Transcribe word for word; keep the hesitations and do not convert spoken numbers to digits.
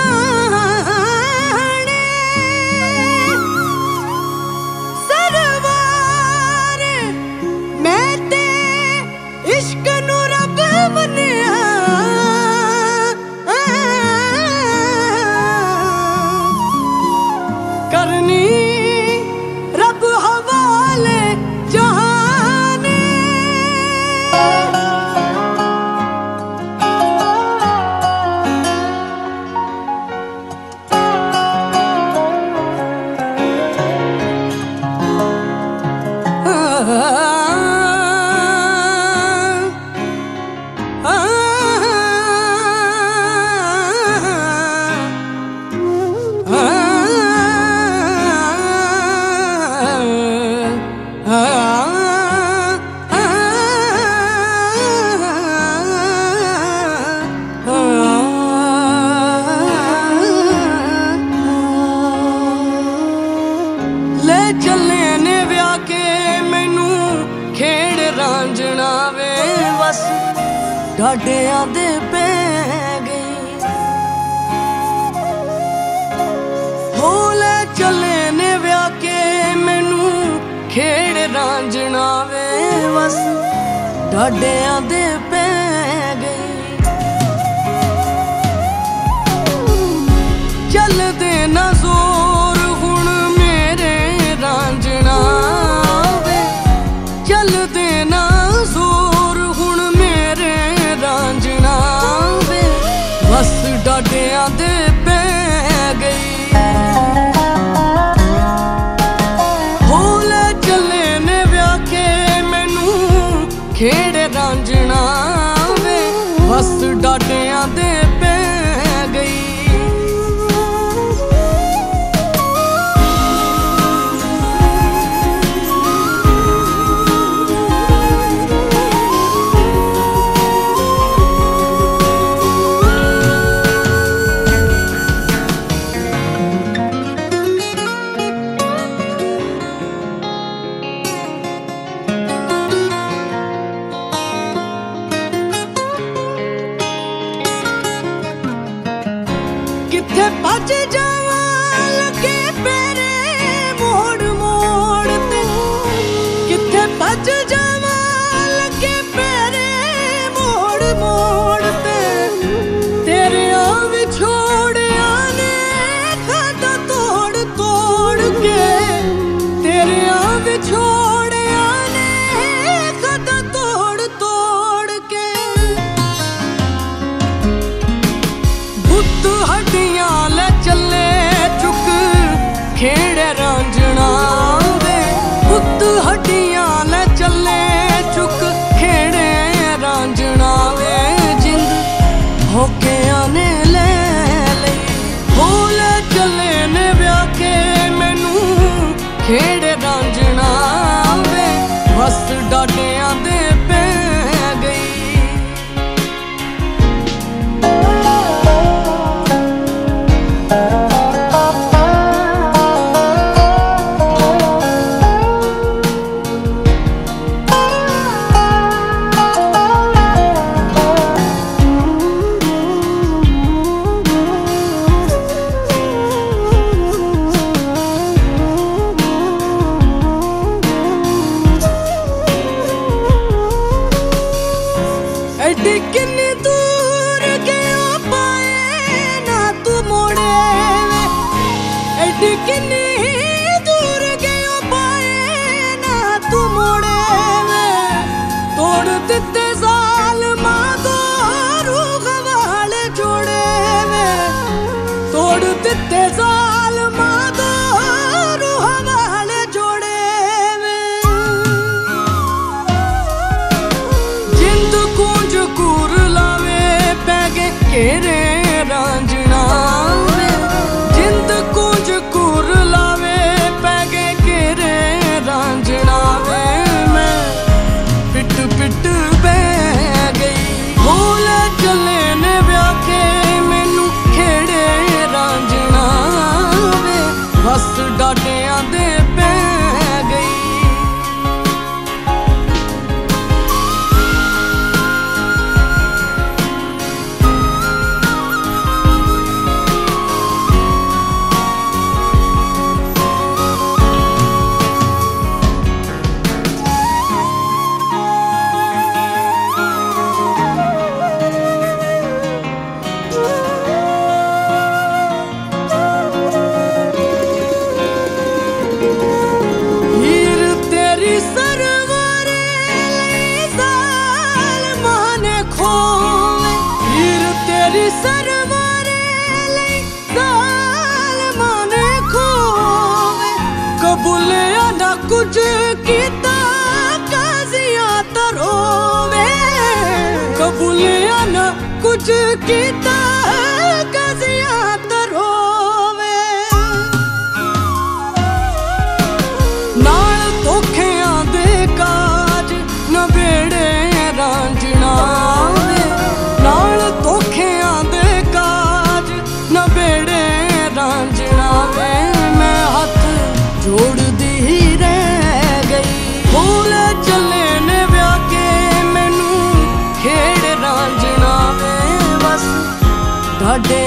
ढाडियां दे पै गई होले चले ने व्याह के मैनू खेड़ रांझना वे बस ढाडियां दे पै गई चल दे ना जोर हुण मेरे रांझना वे चल दे ना जोर हुण मेरे रांझना वे बस ढाडियां दे पै गई होले चले ने व्याह के मैनू खेड़ रांझना वे बस ढाडियां दे पै गई भज जावा लगे पेरे मोड़ मोड़ ते किथे भज जावा लगे पेरे मोड़ मोड़ ते तेरे आव छोड़िया ने खाता तोड़ तोड़ के तेरे आव छोड़िया ने खाता तोड़ तोड़ के बुत हड्डियां चले चुक खेड़ रांझना वे पुत हड्डियां ले चले चुक खेड़े रांझना वे जिंद होके आने ले लई होले चले ने व्याह के मैनू खेड़ रांझना वे बस ढाडियां दे पै गई एडी किन्नी दूर गयो पाए ना तू मोड़े वे एडी किन्नी दूर गयो पाए ना तू मोड़े वे तोड़ दिते साल मादो रूह वाले जोड़े वे तोड़ दिते साल मादो रूह वाले जोड़े वे जिंद कुंज कुर लावे पैगे केरे रांझना वे जिंद कुंज कुर लावे पैगे केरे रांझना वे मैं पिट पिट बह गई होले चले ने व्याह के मैनू खेड़े रांझना कुछ कीता काजिया तरोवे कबूलिया ना कुछ कीता काजिया तरोवे नाल धोखियां दे काज नबेड़े रांझना वे नाल धोखियां दे काज नबेड़े रांझना वे मैं हाथ जोड़दी रह गई भूले चले ने ब्याह के मैनू खेड़ रांझना वे बस ढाडे